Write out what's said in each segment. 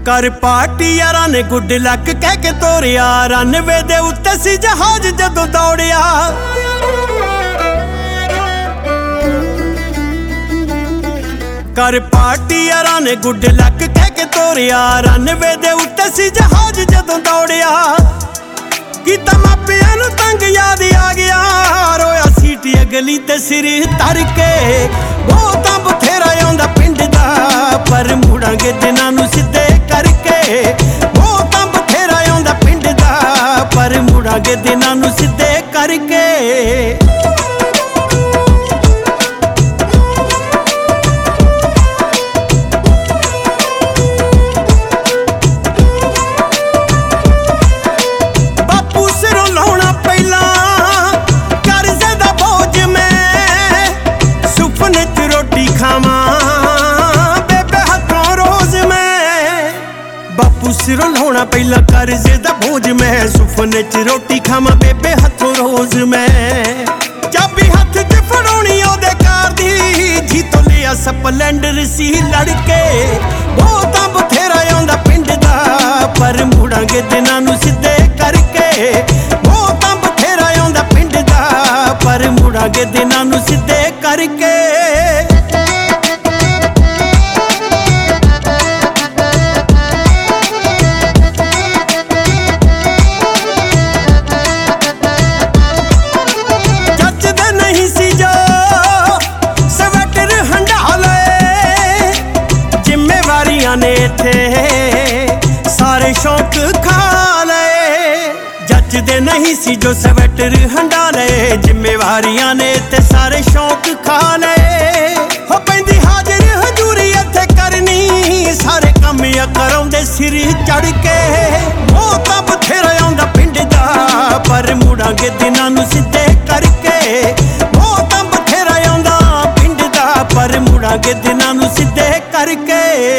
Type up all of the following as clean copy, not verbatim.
कर पार्टी यारां ने good luck कह के तोरिया। रनवे दे उत्ते सी जहाज जदों दौड़िया। कर पार्टी यारां ने गुड लक कह के तोरिया। रनवे दे उत्ते सी जहाज जदों दौड़िया। कीता मापियां नूं तंग याद आ गया। रोया सीटी अगली ते सिर तर के। बहुत बथेरा आउंदा पिंड दा पर मुड़ांगे दिनां नूं सिद्धे करके। बहुत बथेरा आउंदा पिंड दा पर मुड़ांगे दिनां नूं सिद्धे करके। बापू सिरों लाउणा पहला कर्जे दा बोझ मैं। सुफने च रोटी खावां बेबे हथों रोज मैं। चाबी हथ च फड़ाउणी ओहदे कार दी। जी तो लिया स्पलेंडर सी लड़के। बहुत बथेरा आउंदा पिंड दा पर मुड़ांगे दिनां नूं सिद्धे करके। बहुत बथेरा आउंदा पिंड दा पर मुड़ांगे दिनां नूं सिद्धे करके। ने थे सारे शौक खा लए। जचदे नहीं सी जो स्वेटर हंडा लए। जिम्मेवारियां ने ते सारे शौक खा लए। हो पैंदी हाजिर हजूरी इत्थे करनी। सारे कम या कराउंदे सिर चढ़ के। बहुत बथेरा आउंदा पिंड दा पर मुड़ांगे दिनां नूं सिद्धे करके। बहुत बथेरा आउंदा पिंड दा पर मुड़ांगे दिनां नूं सिद्धे करके।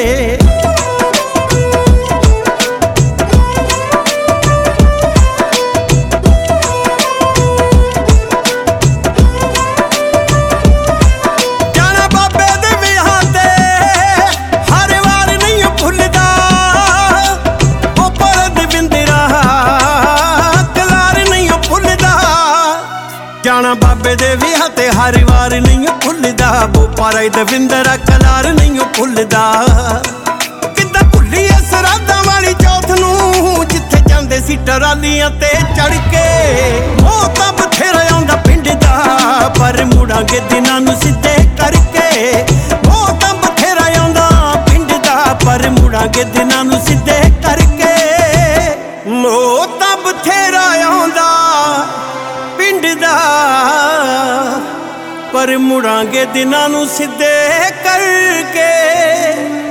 जाना बाबे दे विआह ते हर वार नहीं भुलदा। बोपारा दविंदर कलार नहीं भुलदा। किद्दां भुल्लीए सराधां वाली चौथ नूं जिथे जांदे सी टरालियां ते चढ़ के। बहुत बथेरा आउंदा पिंड दा पर मुड़ांगे दिनां नूं सिद्धे करके। बहुत बथेरा आउंदा पिंड दा पर मुड़ांगे दिनां नूं सिद्धे करके। बहुत बथेरा आउंदा पिंड दा पर मुड़ांगे दिनां नूं सिद्धे करके।